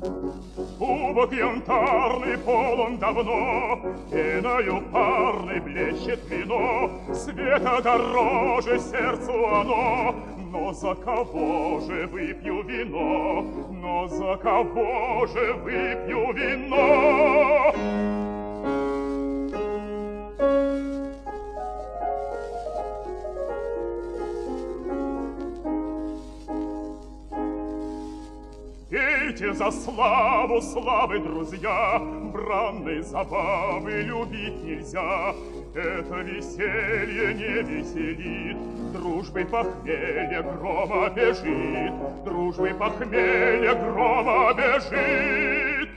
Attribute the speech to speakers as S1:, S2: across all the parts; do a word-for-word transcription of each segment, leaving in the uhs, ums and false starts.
S1: Кубок янтарный полон давно, пеною парной блещет вино, света дороже сердцу оно. Но за кого же выпью вино? Но за кого же выпью вино? Пейте за славу славы, друзья, бранной забавы любить нельзя. Это веселье не веселит, дружбой похмелья грома бежит, дружбой похмелья грома бежит.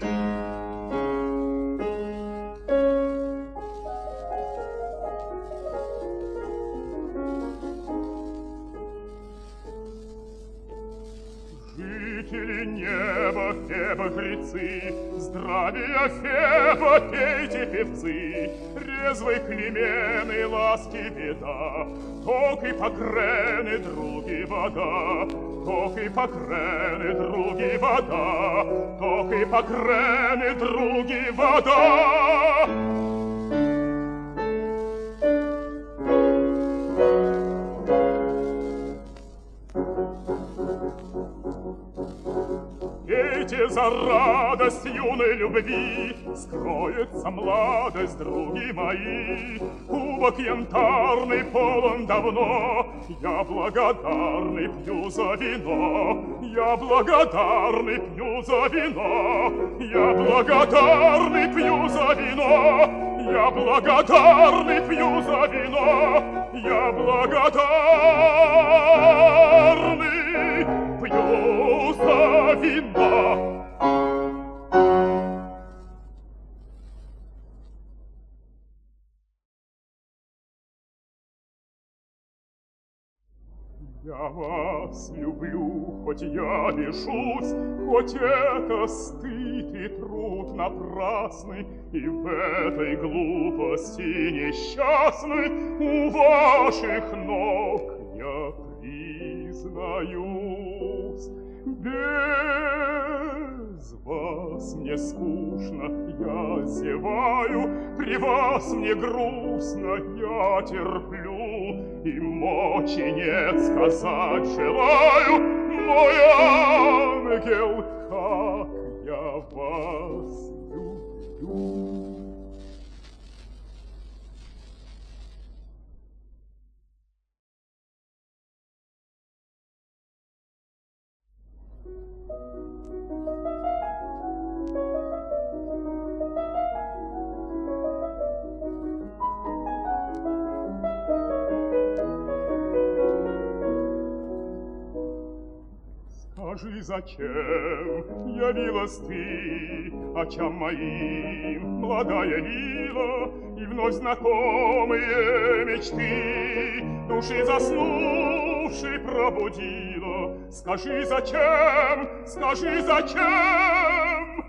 S1: Жители неба, Феба-жрецы, здравия Феба, пейте, певцы, резвой Климены ласки беда, ток и покрены, други вода, ток и покрены, други вода, ток и покрены, други вода. Пейте за радость юной любви, скроется младость, други мои. Кубок янтарный полон давно, я благодарный пью за вино, я благодарный пью за вино, я благодарный пью за вино, я благодарный пью за вино, я благодарный пью за вино. Я вас люблю, хоть я бешусь, хоть это стыд и труд напрасный, и в этой глупости несчастной у ваших ног я признаюсь. Без вас мне скучно, я зеваю, при вас мне грустно, я терплю, и мочи нет сказать желаю, мой ангел, как я вас люблю. Скажи, зачем явилась ты очам моим, молодая лила, и вновь знакомые мечты души заснувшей пробудила? Скажи, зачем, скажи, зачем?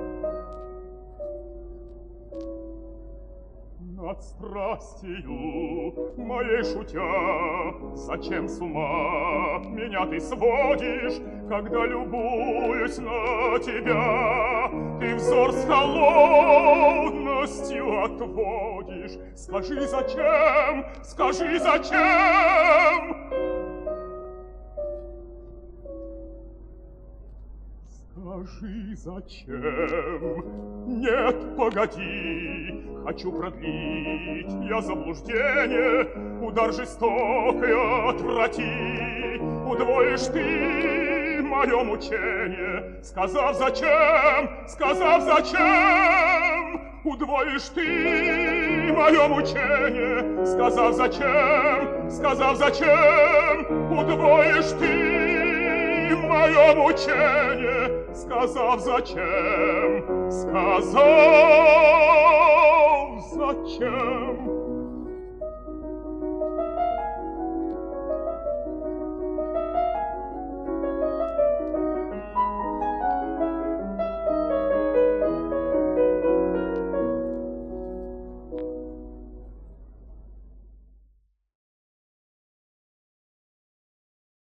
S1: Над страстью моей шутя, зачем с ума меня ты сводишь, когда любуюсь на тебя? Ты взор с холодностью отводишь. Скажи, зачем, скажи, зачем? Скажи, зачем? Нет, погоди, хочу продлить я заблуждение, удар жестокий отврати, удвоишь ты мое мучение. Сказав зачем, сказав зачем, удвоишь ты мое мучение. Сказав зачем, сказав зачем, удвоишь ты мое мучение. Сказав зачем, сказав зачем,